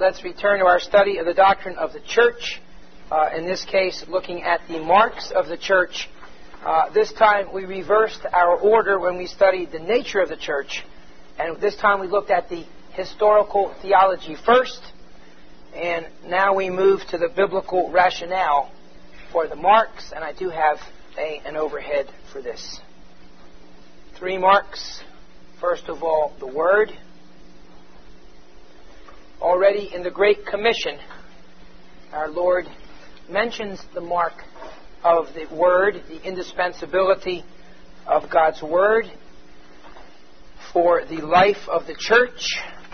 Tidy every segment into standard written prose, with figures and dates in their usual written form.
let's return to our study of the doctrine of the church. In this case, looking at the marks of the church. This time we reversed our order when we studied the nature of the church. And this time we looked at the historical theology first. And now we move to the biblical rationale for the marks. And I do have an overhead for this. 3 marks. First of all, the Word. Already in the Great Commission, our Lord mentions the mark of the Word, the indispensability of God's Word for the life of the church.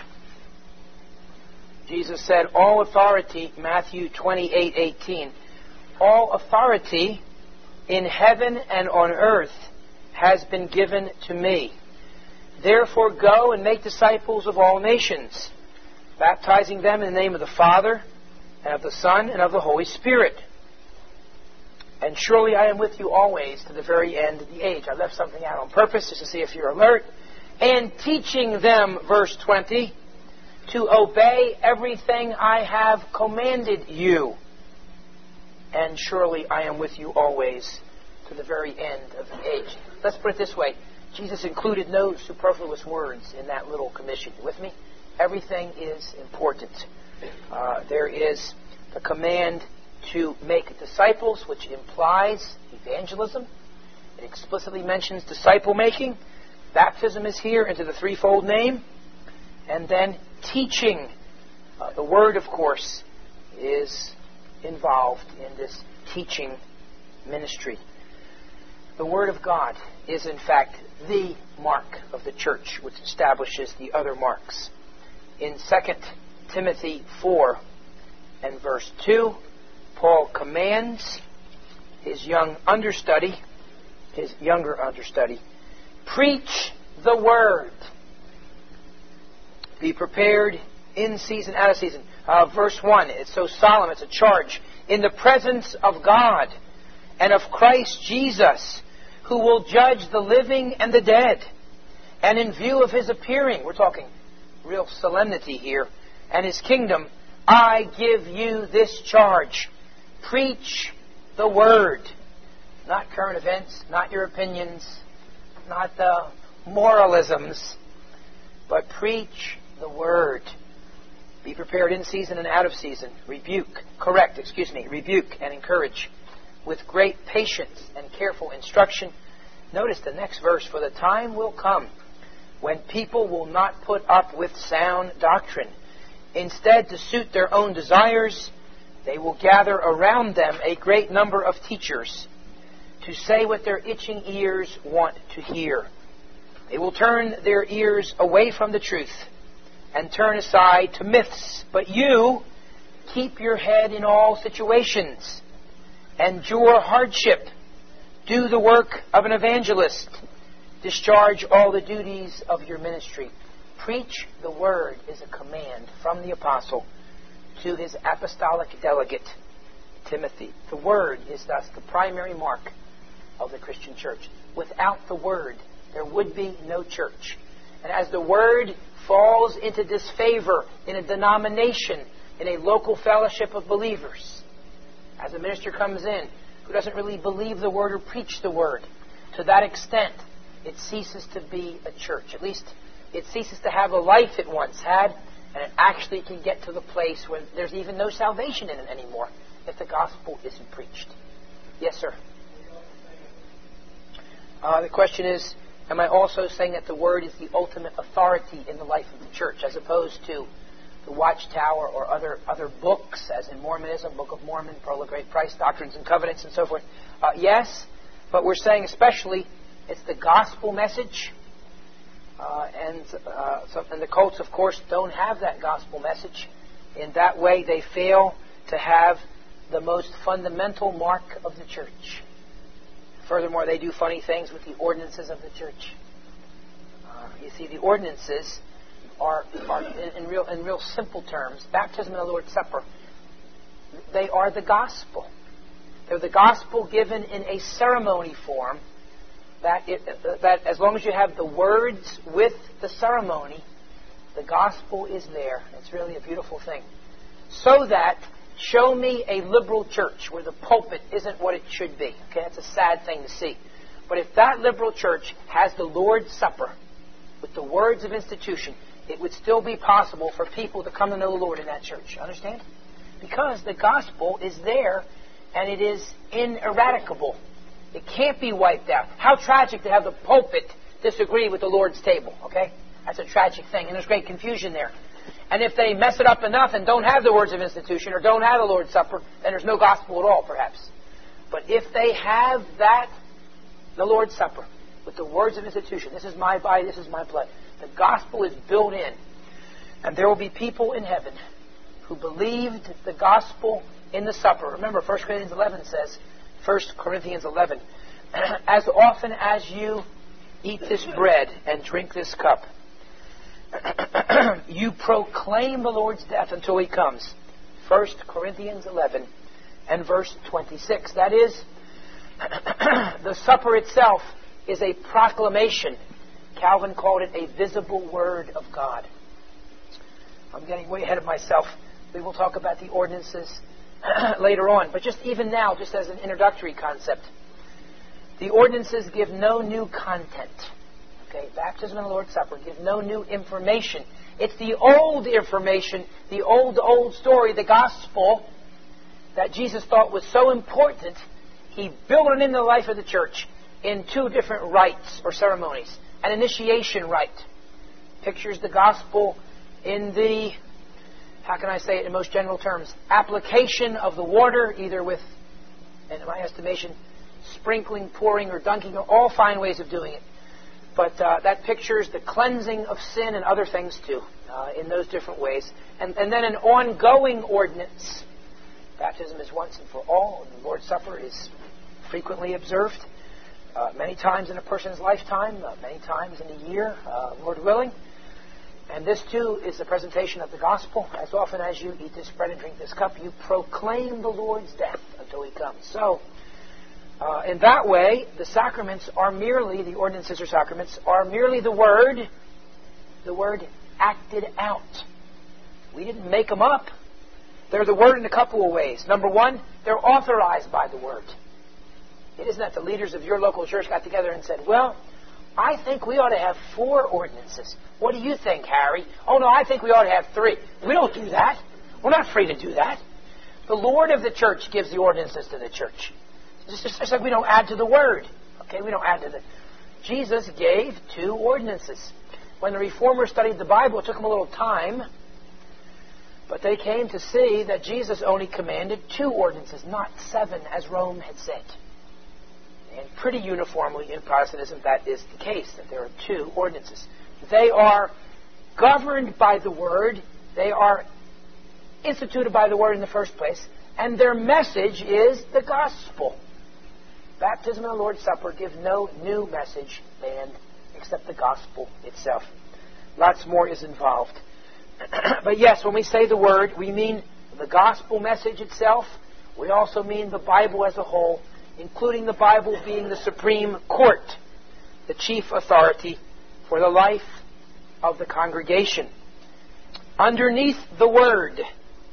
Jesus said, all authority, Matthew 28:18, all authority in heaven and on earth has been given to me. Therefore go and make disciples of all nations, baptizing them in the name of the Father, and of the Son, and of the Holy Spirit. And surely I am with you always to the very end of the age. I left something out on purpose just to see if you're alert. And teaching them, verse 20, to obey everything I have commanded you. And surely I am with you always to the very end of the age. Let's put it this way. Jesus included no superfluous words in that little commission. You with me? Everything is important. There is the command to make disciples, which implies evangelism. It explicitly mentions disciple making. Baptism is here into the threefold name. And then teaching. The Word, of course, is involved in this teaching ministry. The Word of God is, in fact, the mark of the church, which establishes the other marks. In 2 Timothy 4 and verse 2, Paul commands his younger understudy, preach the Word. Be prepared in season, out of season. Verse 1, it's so solemn, it's a charge. In the presence of God and of Christ Jesus, who will judge the living and the dead. And in view of His appearing, we're talking real solemnity here, and His kingdom, I give you this charge. Preach the Word. Not current events, not your opinions, not the moralisms, but preach the Word. Be prepared in season and out of season. Rebuke and encourage with great patience and careful instruction. Notice the next verse. For the time will come when people will not put up with sound doctrine. Instead, to suit their own desires, they will gather around them a great number of teachers to say what their itching ears want to hear. They will turn their ears away from the truth and turn aside to myths. But you, keep your head in all situations. Endure hardship. Do the work of an evangelist. Discharge all the duties of your ministry. Preach the Word is a command from the apostle to his apostolic delegate, Timothy. The Word is thus the primary mark of the Christian church. Without the Word, there would be no church. And as the Word falls into disfavor in a denomination, in a local fellowship of believers, as a minister comes in who doesn't really believe the Word or preach the Word, to that extent, it ceases to be a church. At least it ceases to have a life it once had, and it actually can get to the place where there's even no salvation in it anymore if the gospel isn't preached. Yes, sir? The question is, am I also saying that the Word is the ultimate authority in the life of the church, as opposed to the Watchtower or other books, as in Mormonism, Book of Mormon, Pearl of Great Price, Doctrines and Covenants, and so forth? Yes, but we're saying especially it's the gospel message. And the cults, of course, don't have that gospel message. In that way, they fail to have the most fundamental mark of the church. Furthermore, they do funny things with the ordinances of the church. You see, the ordinances are in real simple terms, baptism and the Lord's Supper, they are the gospel. They're the gospel given in a ceremony form that as long as you have the words with the ceremony, The gospel is there. It's really a beautiful thing. So that, show me a liberal church where the pulpit isn't what it should be. Okay, that's a sad thing to see. But if that liberal church has the Lord's Supper with the words of institution, it would still be possible for people to come to know the Lord in that church. Understand? Because the gospel is there and it is ineradicable. It can't be wiped out. How tragic to have the pulpit disagree with the Lord's table. Okay? That's a tragic thing. And there's great confusion there. And if they mess it up enough and don't have the words of institution or don't have the Lord's Supper, then there's no gospel at all, perhaps. But if they have that, the Lord's Supper, with the words of institution, this is my body, this is my blood, the gospel is built in. And there will be people in heaven who believed the gospel in the supper. Remember, 1 Corinthians 11 says, 1 Corinthians 11, as often as you eat this bread and drink this cup, you proclaim the Lord's death until He comes. 1 Corinthians 11 and verse 26. That is, the supper itself is a proclamation. Calvin called it a visible word of God. I'm getting way ahead of myself. We will talk about the ordinances later on. But just even now, just as an introductory concept, the ordinances give no new content. Okay, baptism and the Lord's Supper give no new information. It's the old information, the old story, the gospel that Jesus thought was so important. He built it into the life of the church in two different rites or ceremonies. An initiation rite pictures the gospel in the, how can I say it in most general terms, application of the water, either with, in my estimation, sprinkling, pouring, or dunking, all fine ways of doing it. But that pictures the cleansing of sin and other things too, in those different ways. And then an ongoing ordinance. Baptism is once and for all, and the Lord's Supper is frequently observed, many times in a person's lifetime, many times in a year, Lord willing. And this too is the presentation of the gospel. As often as you eat this bread and drink this cup, you proclaim the Lord's death until He comes. So, in that way, the sacraments are merely, the ordinances or sacraments, are merely the word acted out. We didn't make them up. They're the word in a couple of ways. Number one, they're authorized by the word. It isn't that the leaders of your local church got together and said, well, I think we ought to have 4 ordinances. What do you think, Harry? Oh, no, I think we ought to have 3. We don't do that. We're not free to do that. The Lord of the church gives the ordinances to the church. It's just like we don't add to the word. Okay, we don't add to the... Jesus gave 2 ordinances. When the Reformers studied the Bible, it took them a little time. But they came to see that Jesus only commanded 2 ordinances, not 7, as Rome had said. And pretty uniformly in Protestantism, that is the case, that there are 2 ordinances. They are governed by the Word. They are instituted by the Word in the first place. And their message is the gospel. Baptism and the Lord's Supper give no new message, man, except the gospel itself. Lots more is involved. But yes, when we say the Word, we mean the gospel message itself. We also mean the Bible as a whole, including the Bible being the supreme court, the chief authority for the life of the congregation. Underneath the Word,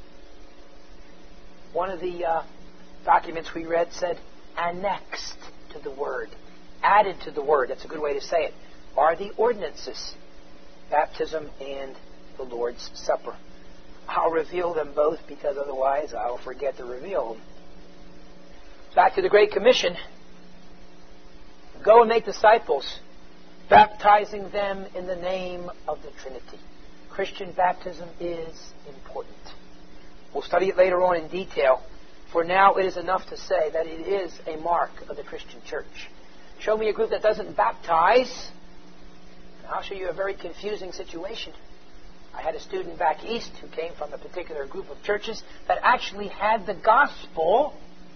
one of the documents we read said, annexed to the Word, added to the Word, that's a good way to say it, are the ordinances, baptism and the Lord's Supper. I'll reveal them both because otherwise I'll forget to reveal them. Back to the Great Commission. Go and make disciples, baptizing them in the name of the Trinity. Christian baptism is important. We'll study it later on in detail. For now, it is enough to say that it is a mark of the Christian church. Show me a group that doesn't baptize, and I'll show you a very confusing situation. I had a student back east who came from a particular group of churches that actually had the gospel,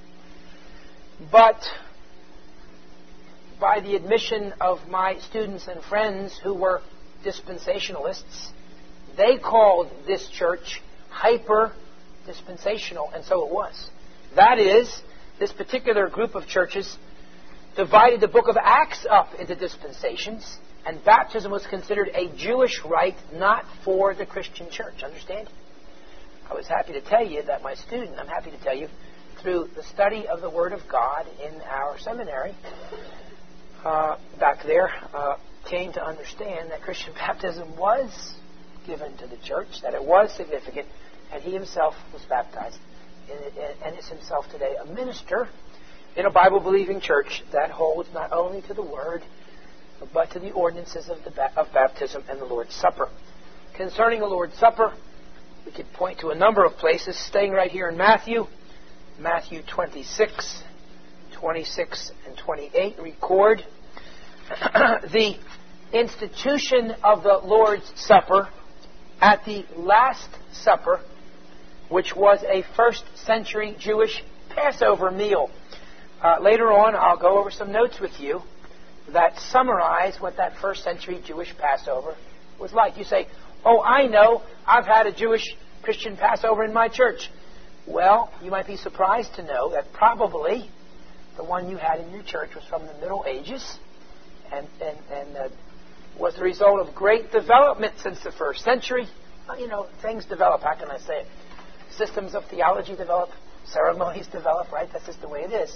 but by the admission of my students and friends who were dispensationalists, they called this church hyper-dispensational, and so it was. That is, this particular group of churches divided the book of Acts up into dispensations And baptism was considered a Jewish rite, not for the Christian church. Understand? I was happy to tell you that I'm happy to tell you, through the study of the Word of God in our seminary back there, came to understand that Christian baptism was given to the church, that it was significant, and he himself was baptized, and is himself today a minister in a Bible-believing church that holds not only to the Word, but to the ordinances of baptism and the Lord's Supper. Concerning the Lord's Supper, we could point to a number of places, staying right here in Matthew 26, 26, and 28 record the institution of the Lord's Supper at the Last Supper, which was a first-century Jewish Passover meal. Later on, I'll go over some notes with you that summarize what that first-century Jewish Passover was like. You say, oh, I know, I've had a Jewish Christian Passover in my church. Well, you might be surprised to know that probably the one you had in your church was from the Middle Ages and was the result of great development since the first century. Things develop. How can I say it? Systems of theology develop. Ceremonies develop, right? That's just the way it is.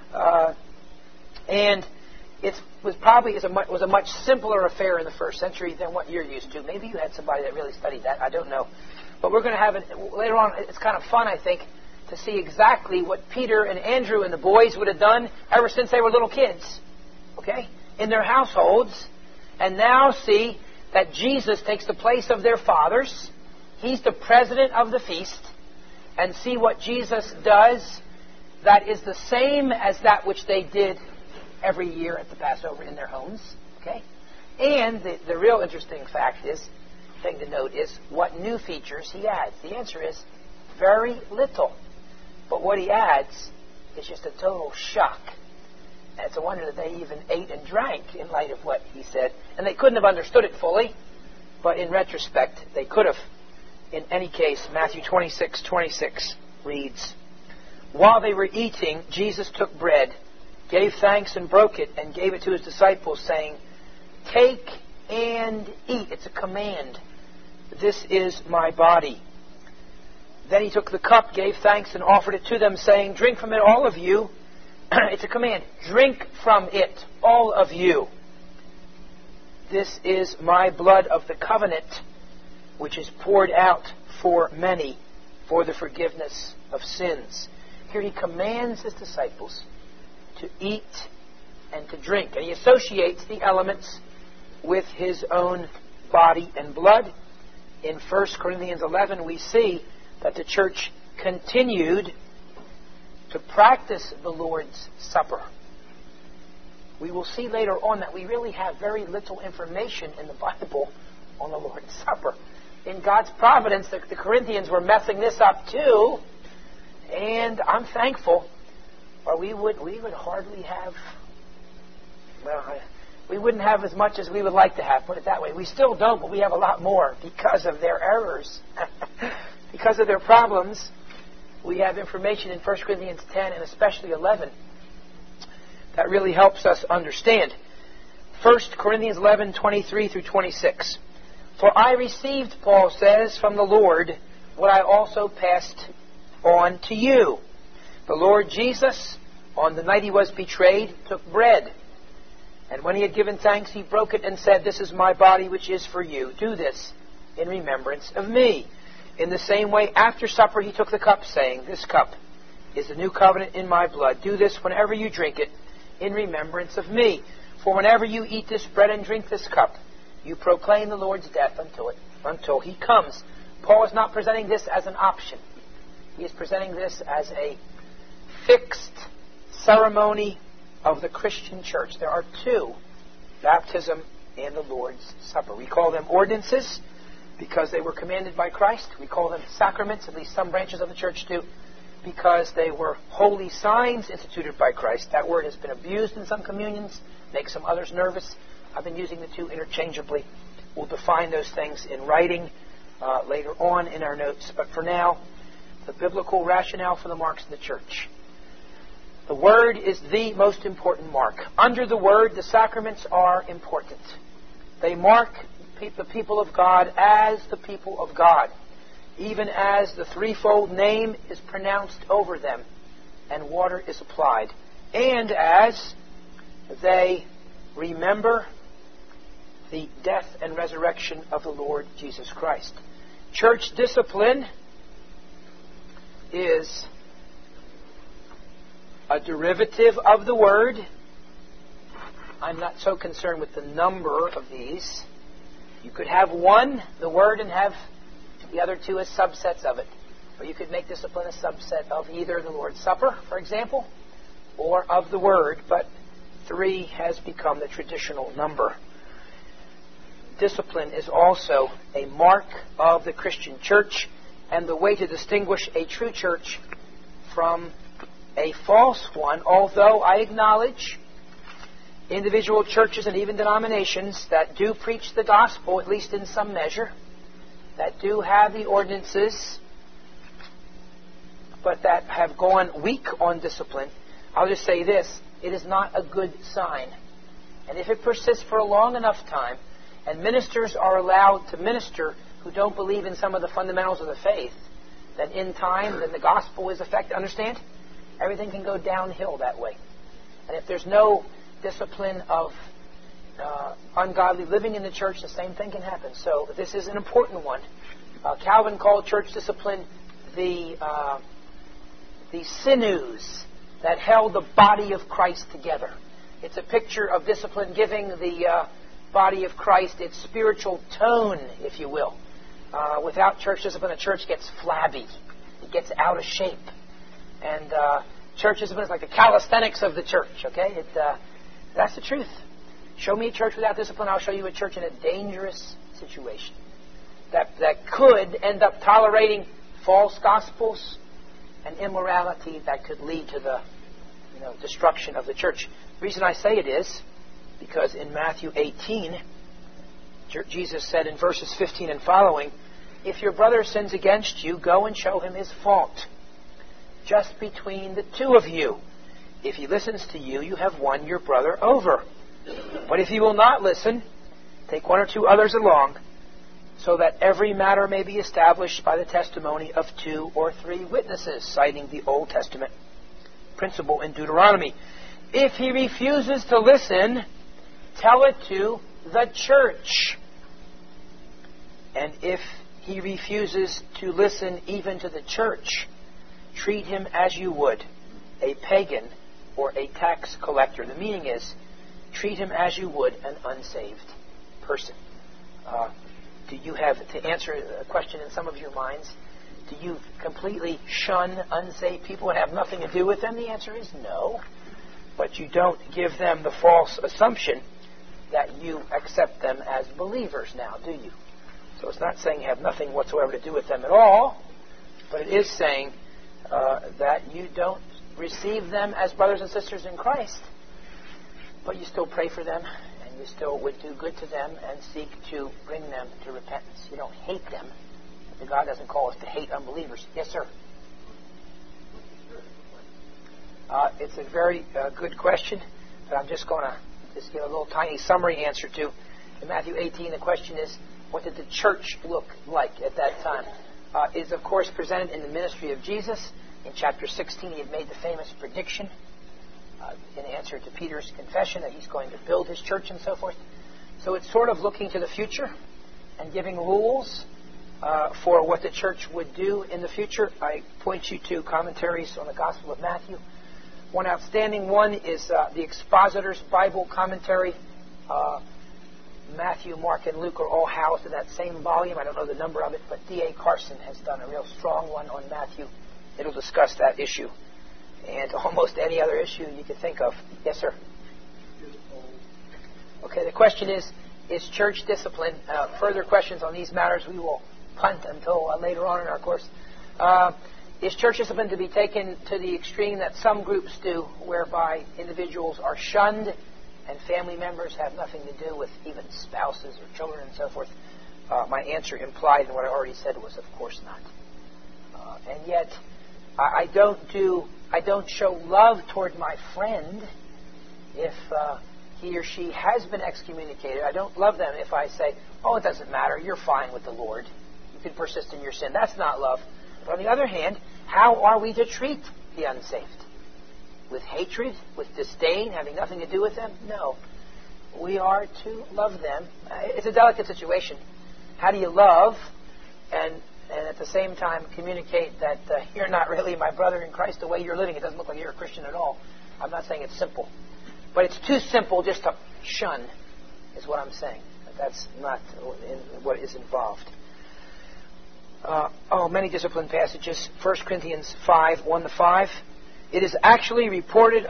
And it was a much simpler affair in the first century than what you're used to. Maybe you had somebody that really studied that. I don't know. But we're going to have it later on. It's kind of fun, I think, to see exactly what Peter and Andrew and the boys would have done ever since they were little kids, okay, in their households, and now see that Jesus takes the place of their fathers. He's the president of the feast, and see what Jesus does that is the same as that which they did every year at the Passover in their homes, okay? And the real interesting thing to note is what new features he adds. The answer is very little. But what he adds is just a total shock. And it's a wonder that they even ate and drank in light of what he said. And they couldn't have understood it fully, but in retrospect, they could have. In any case, Matthew 26:26 reads, while they were eating, Jesus took bread, gave thanks and broke it, and gave it to his disciples, saying, take and eat. It's a command. This is my body. Then he took the cup, gave thanks, and offered it to them, saying, drink from it, all of you. It's a command. Drink from it, all of you. This is my blood of the covenant, which is poured out for many for the forgiveness of sins. Here he commands his disciples to eat and to drink. And he associates the elements with his own body and blood. In 1 Corinthians 11, we see that the church continued to practice the Lord's Supper. We will see later on that we really have very little information in the Bible on the Lord's Supper. In God's providence, the Corinthians were messing this up too, and I'm thankful, or we would hardly have, we wouldn't have as much as we would like to have, put it that way. We still don't, but we have a lot more because of their errors. Because of their problems, we have information in 1 Corinthians 10 and especially 11 that really helps us understand. 1 Corinthians 11, 23 through 26. For I received, Paul says, from the Lord what I also passed on to you. The Lord Jesus, on the night he was betrayed, took bread. And when he had given thanks, he broke it and said, this is my body which is for you. Do this in remembrance of me. In the same way, after supper, he took the cup, saying, this cup is the new covenant in my blood. Do this whenever you drink it in remembrance of me. For whenever you eat this bread and drink this cup, you proclaim the Lord's death until he comes. Paul is not presenting this as an option. He is presenting this as a fixed ceremony of the Christian church. There are two, baptism and the Lord's Supper. We call them ordinances because they were commanded by Christ. We call them sacraments, at least some branches of the church do, because they were holy signs instituted by Christ. That word has been abused in some communions, makes some others nervous. I've been using the two interchangeably. We'll define those things in writing later on in our notes. But for now, the biblical rationale for the marks of the church. The Word is the most important mark. Under the Word, the sacraments are important. They mark the people of God as the people of God, even as the threefold name is pronounced over them and water is applied, and as they remember the death and resurrection of the Lord Jesus Christ. Church discipline is a derivative of the word. I'm not so concerned with the number of these. You could have one, the word, and have the other two as subsets of it. Or you could make discipline a subset of either the Lord's Supper, for example, or of the word, but 3 has become the traditional number. Discipline is also a mark of the Christian church and the way to distinguish a true church from a false one, although I acknowledge individual churches and even denominations that do preach the gospel, at least in some measure, that do have the ordinances, but that have gone weak on discipline. I'll just say this, it is not a good sign. And if it persists for a long enough time, and ministers are allowed to minister who don't believe in some of the fundamentals of the faith, then in time, then the gospel is affected. Understand? Everything can go downhill that way. And if there's no discipline of ungodly living in the church, the same thing can happen. So this is an important one. Calvin called church discipline the sinews that held the body of Christ together. It's a picture of discipline giving the body of Christ its spiritual tone, if you will. Without church discipline, a church gets flabby. It gets out of shape. And church discipline is like the calisthenics of the church, okay? That's the truth. Show me a church without discipline, I'll show you a church in a dangerous situation that could end up tolerating false gospels and immorality that could lead to the destruction of the church. The reason I say it is because in Matthew 18, Jesus said in verses 15 and following, "If your brother sins against you, go and show him his fault, just between the two of you. If he listens to you, you have won your brother over. But if he will not listen, take 1 or 2 others along, so that every matter may be established by the testimony of 2 or 3 witnesses," citing the Old Testament principle in Deuteronomy. "If he refuses to listen, tell it to the church. And if he refuses to listen even to the church, treat him as you would a pagan or a tax collector." The meaning is, treat him as you would an unsaved person. Do you have, to answer a question in some of your minds, do you completely shun unsaved people and have nothing to do with them? The answer is no. But you don't give them the false assumption that you accept them as believers now, do you? So it's not saying you have nothing whatsoever to do with them at all, but it is saying that you don't receive them as brothers and sisters in Christ, but you still pray for them, and you still would do good to them and seek to bring them to repentance. You don't hate them. God doesn't call us to hate unbelievers. Yes, sir? It's a very good question that I'm just going to just give a little tiny summary answer to. In Matthew 18, the question is, what did the church look like at that time? It is, of course, presented in the ministry of Jesus. In chapter 16, he had made the famous prediction in answer to Peter's confession that he's going to build his church and so forth. So it's sort of looking to the future and giving rules for what the church would do in the future. I point you to commentaries on the Gospel of Matthew. One outstanding one is the Expositor's Bible Commentary. Matthew, Mark, and Luke are all housed in that same volume. I don't know the number of it, but D.A. Carson has done a real strong one on Matthew. It'll discuss that issue and almost any other issue you could think of. Yes, sir? Okay, the question is church discipline? Further questions on these matters we will punt until later on in our course. Is church discipline to be taken to the extreme that some groups do, whereby individuals are shunned and family members have nothing to do with even spouses or children and so forth? My answer implied in what I already said was, of course not. And yet, I don't show love toward my friend if he or she has been excommunicated, I don't love them if I say, oh, it doesn't matter, you're fine with the Lord. You can persist in your sin. That's not love. But on the other hand, how are we to treat the unsaved? With hatred? With disdain? Having nothing to do with them? No. We are to love them. It's a delicate situation. How do you love and at the same time communicate that you're not really my brother in Christ the way you're living? It doesn't look like you're a Christian at all. I'm not saying it's simple. But it's too simple just to shun, is what I'm saying. That's not what is involved. Many discipline passages. 1 Corinthians 5, 1-5. It is actually reported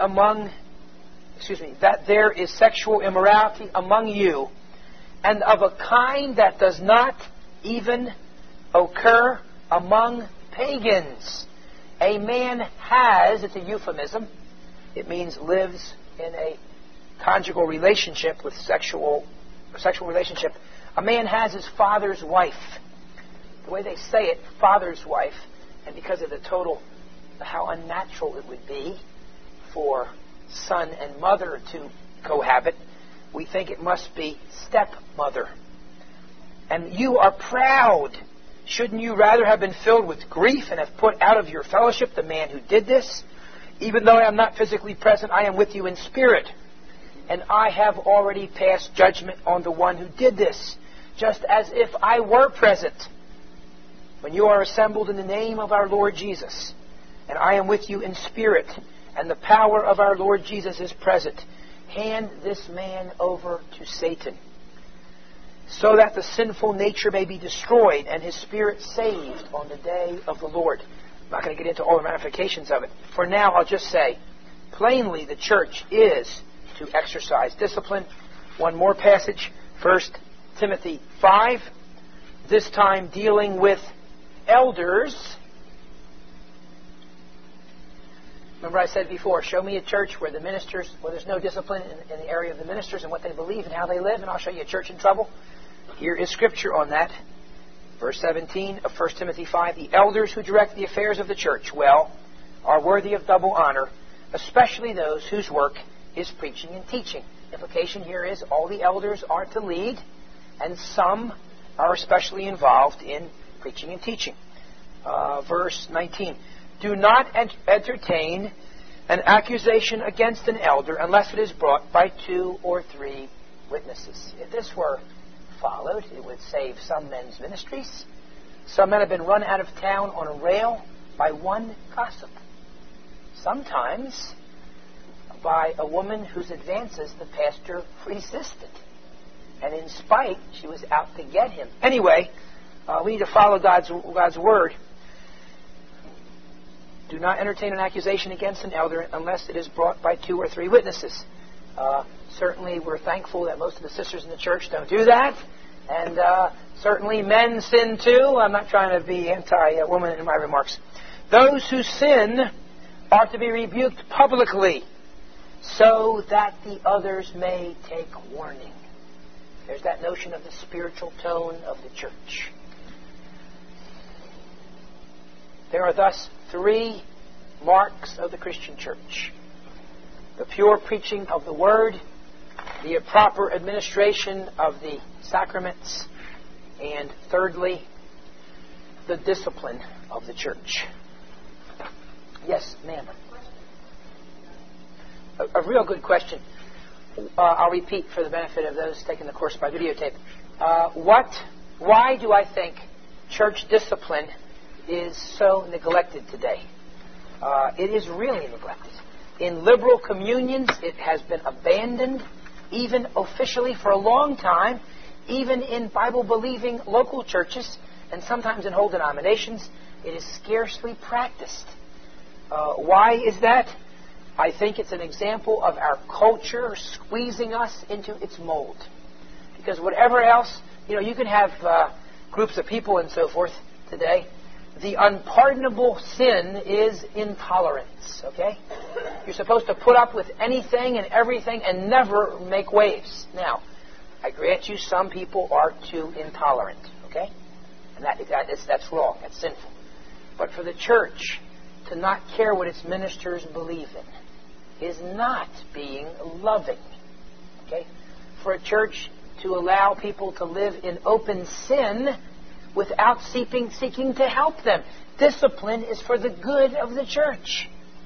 that there is sexual immorality among you, and of a kind that does not even occur among pagans. A man has, it's a euphemism, it means lives in a conjugal relationship with sexual relationship. A man has his father's wife. The way they say it, father's wife, and because of the total, how unnatural it would be for son and mother to cohabit, we think it must be stepmother. And you are proud. Shouldn't you rather have been filled with grief and have put out of your fellowship the man who did this? Even though I am not physically present, I am with you in spirit. And I have already passed judgment on the one who did this, just as if I were present. When you are assembled in the name of our Lord Jesus, and I am with you in spirit, and the power of our Lord Jesus is present, hand this man over to Satan, so that the sinful nature may be destroyed and his spirit saved on the day of the Lord. I'm not going to get into all the ramifications of it. For now, I'll just say, plainly, the church is to exercise discipline. One more passage, 1 Timothy 5, this time dealing with elders. Remember I said before, show me a church where there's no discipline in the area of the ministers and what they believe and how they live, and I'll show you a church in trouble. Here is scripture on that. Verse 17 of 1 Timothy 5, the elders who direct the affairs of the church well are worthy of double honor, especially those whose work is preaching and teaching. Implication here is all the elders are to lead, and some are especially involved in preaching and teaching. Verse 19, do not entertain an accusation against an elder unless it is brought by 2 or 3 witnesses. If this were followed, it would save some men's ministries. Some men have been run out of town on a rail by one gossip. Sometimes by a woman whose advances the pastor resisted. And in spite, she was out to get him. Anyway, we need to follow God's word. Do not entertain an accusation against an elder unless it is brought by 2 or 3 witnesses. Certainly, we're thankful that most of the sisters in the church don't do that. And certainly, men sin too. I'm not trying to be anti-woman in my remarks. Those who sin are to be rebuked publicly so that the others may take warning. There's that notion of the spiritual tone of the church. There are thus 3 marks of the Christian church: the pure preaching of the word, the proper administration of the sacraments, and thirdly, the discipline of the church. Yes, ma'am. A real good question. I'll repeat for the benefit of those taking the course by videotape. Why do I think church discipline is so neglected today? It is really neglected. In liberal communions, it has been abandoned, even officially for a long time, even in Bible-believing local churches, and sometimes in whole denominations, it is scarcely practiced. Why is that? I think it's an example of our culture squeezing us into its mold. Because whatever else, you can have groups of people and so forth today. The unpardonable sin is intolerance, okay? You're supposed to put up with anything and everything and never make waves. Now, I grant you some people are too intolerant, okay? And that's wrong. That's sinful. But for the church to not care what its ministers believe in is not being loving. Okay? For a church to allow people to live in open sin without seeking to help them. Discipline is for the good of the church.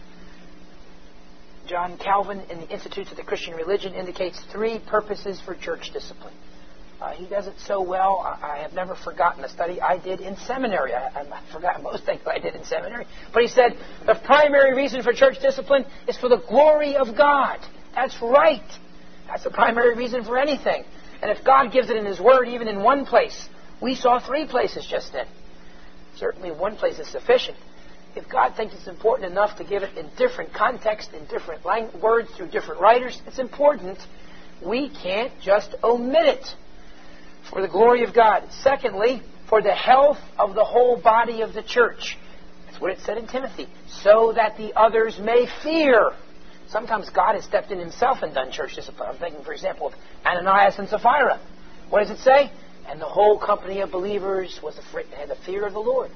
John Calvin, in the Institutes of the Christian Religion, indicates 3 purposes for church discipline. He does it so well. I have never forgotten a study I did in seminary. I've forgotten most things I did in seminary. But he said, the primary reason for church discipline is for the glory of God. That's right. That's the primary reason for anything. And if God gives it in His Word, even in one place, we saw 3 places just then. Certainly one place is sufficient. If God thinks it's important enough to give it in different contexts, in different words, through different writers, it's important. We can't just omit it. For the glory of God. Secondly, for the health of the whole body of the church. That's what it said in Timothy. So that the others may fear. Sometimes God has stepped in Himself and done church discipline. I'm thinking, for example, of Ananias and Sapphira. What does it say? And the whole company of believers had the fear of the Lord.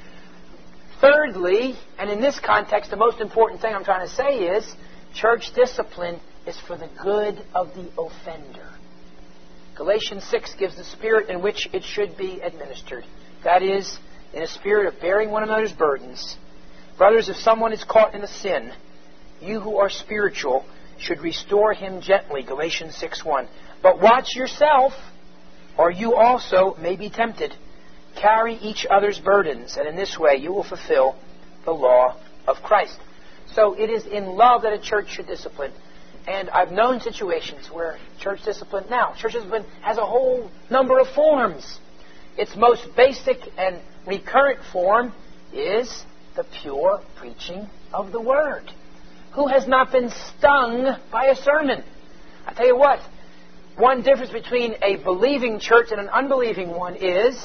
Thirdly, and in this context, the most important thing I'm trying to say is, church discipline is for the good of the offender. Galatians 6 gives the spirit in which it should be administered. That is, in a spirit of bearing one another's burdens. Brothers, if someone is caught in a sin, you who are spiritual should restore him gently. Galatians 6:1. But watch yourself, or you also may be tempted. Carry each other's burdens, and in this way you will fulfill the law of Christ. So it is in love that a church should discipline. And I've known situations where church discipline has a whole number of forms. Its most basic and recurrent form is the pure preaching of the Word. Who has not been stung by a sermon? I tell you what, one difference between a believing church and an unbelieving one is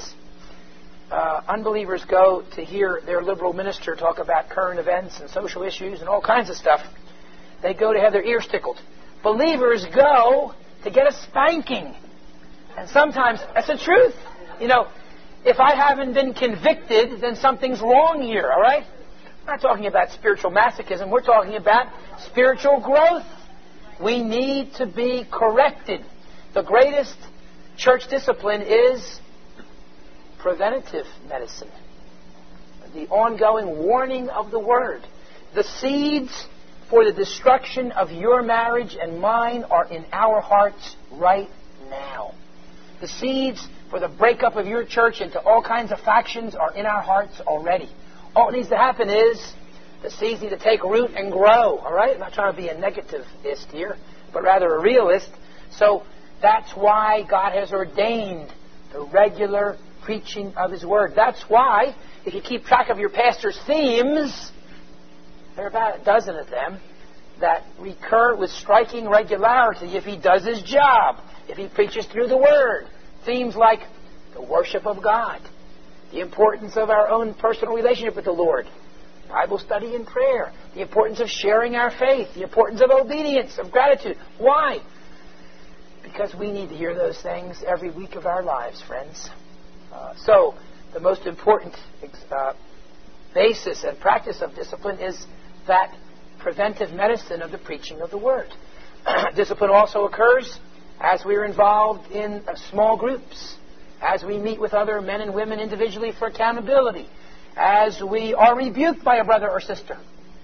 unbelievers go to hear their liberal minister talk about current events and social issues and all kinds of stuff. They go to have their ears tickled. Believers go to get a spanking. And sometimes, that's the truth. You know, if I haven't been convicted, then something's wrong here, all right? We're not talking about spiritual masochism. We're talking about spiritual growth. We need to be corrected. The greatest church discipline is preventative medicine. The ongoing warning of the Word. The seeds for the destruction of your marriage and mine are in our hearts right now. The seeds for the breakup of your church into all kinds of factions are in our hearts already. All that needs to happen is the seeds need to take root and grow. All right? I'm not trying to be a negativist here, but rather a realist. So that's why God has ordained the regular preaching of His Word. That's why, if you keep track of your pastor's themes, there are about a dozen of them that recur with striking regularity if he does his job, if he preaches through the Word. Themes like the worship of God, the importance of our own personal relationship with the Lord, Bible study and prayer, the importance of sharing our faith, the importance of obedience, of gratitude. Why? Because we need to hear those things every week of our lives, friends. So, the most important basis and practice of discipline is that preventive medicine of the preaching of the Word. Discipline also occurs as we are involved in small groups, as we meet with other men and women individually for accountability, as we are rebuked by a brother or sister.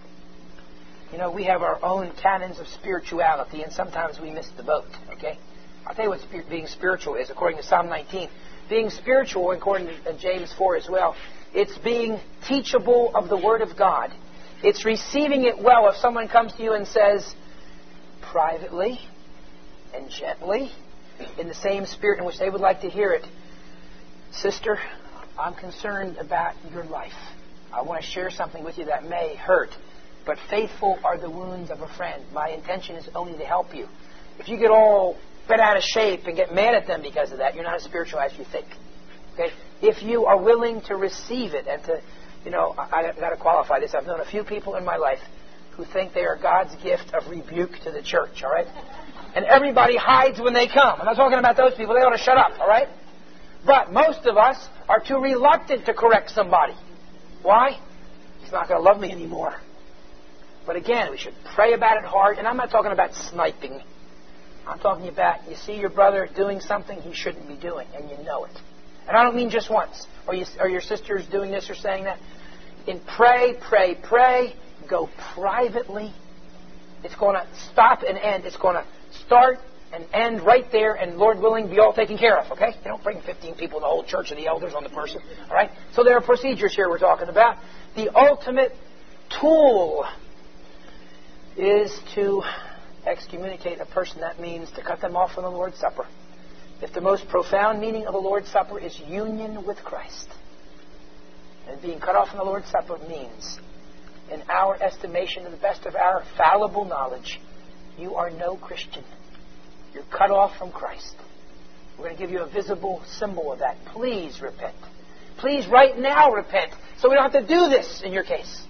You know, we have our own canons of spirituality, and sometimes we miss the boat, okay? I'll tell you what being spiritual is, according to Psalm 19. Being spiritual, according to James 4 as well, it's being teachable of the Word of God. It's receiving it well. If someone comes to you and says, privately and gently, in the same spirit in which they would like to hear it, sister, I'm concerned about your life. I want to share something with you that may hurt, but faithful are the wounds of a friend. My intention is only to help you. If you get all bent out of shape and get mad at them because of that, you're not as spiritual as you think. Okay? If you are willing to receive it and to, you know, I've got to qualify this. I've known a few people in my life who think they are God's gift of rebuke to the church, all right? And everybody hides when they come. I'm not talking about those people. They ought to shut up, all right? But most of us are too reluctant to correct somebody. Why? He's not going to love me anymore. But again, we should pray about it hard. And I'm not talking about sniping. I'm talking about you see your brother doing something he shouldn't be doing, and you know it. And I don't mean just once. Or your sister's doing this or saying that. In pray. Go privately. It's going to stop and end. It's going to start and end right there, and Lord willing, be all taken care of, okay? You don't bring 15 people in the whole church of the elders on the person, all right? So there are procedures here we're talking about. The ultimate tool is to excommunicate a person. That means to cut them off from the Lord's Supper. If the most profound meaning of the Lord's Supper is union with Christ, and being cut off from the Lord's Supper means, in our estimation, to the best of our fallible knowledge, you are no Christian. You're cut off from Christ. We're going to give you a visible symbol of that. Please repent. Please right now repent, so we don't have to do this in your case.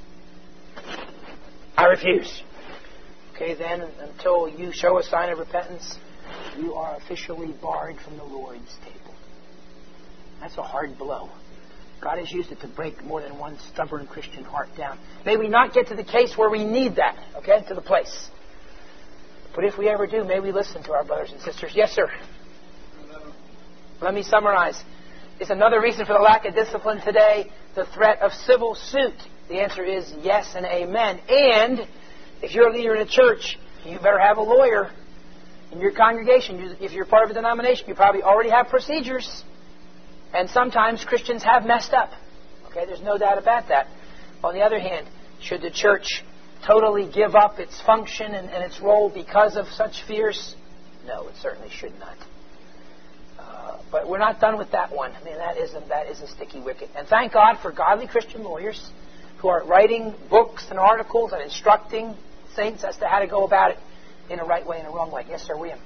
I refuse. Okay, then, until you show a sign of repentance, you are officially barred from the Lord's table. That's a hard blow. God has used it to break more than one stubborn Christian heart down. May we not get to the case where we need that, okay, to the place. But if we ever do, may we listen to our brothers and sisters. Yes, sir. Let me summarize. Is another reason for the lack of discipline today the threat of civil suit? The answer is yes and amen. And if you're a leader in a church, you better have a lawyer in your congregation. If you're part of a denomination, you probably already have procedures. And sometimes Christians have messed up. Okay, there's no doubt about that. On the other hand, should the church totally give up its function and its role because of such fears? No, it certainly should not. But we're not done with that one. I mean, that is a sticky wicket. And thank God for godly Christian lawyers who are writing books and articles and instructing saints as to how to go about it in a right way and a wrong way. Yes, sir, William.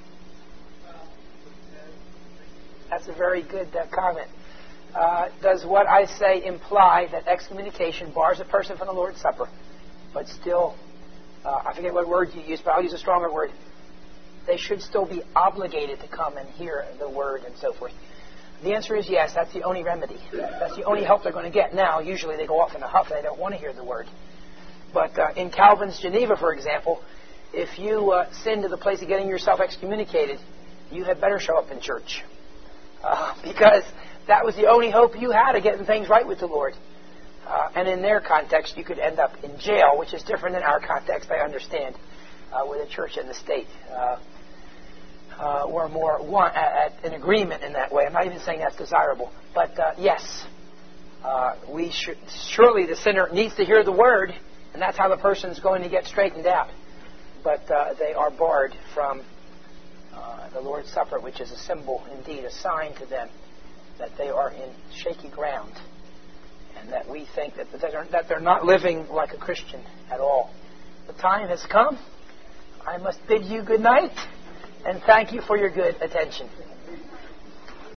That's a very good comment. Does what I say imply that excommunication bars a person from the Lord's Supper, but still, I forget what word you use, but I'll use a stronger word, they should still be obligated to come and hear the word and so forth? The answer is yes. That's the only remedy. That's the only help they're going to get. Now, usually they go off in a huff and they don't want to hear the word. But in Calvin's Geneva, for example, if you sin to the place of getting yourself excommunicated, you had better show up in church. Because that was the only hope you had of getting things right with the Lord. And in their context, you could end up in jail, which is different than our context, I understand, with the church and the state. We're more at an agreement in that way. I'm not even saying that's desirable. But yes, we should, surely the sinner needs to hear the word, and that's how the person's going to get straightened out. But they are barred from the Lord's Supper, which is a symbol, indeed, a sign to them that they are in shaky ground, and that we think that they're not living like a Christian at all. The time has come. I must bid you good night, and thank you for your good attention.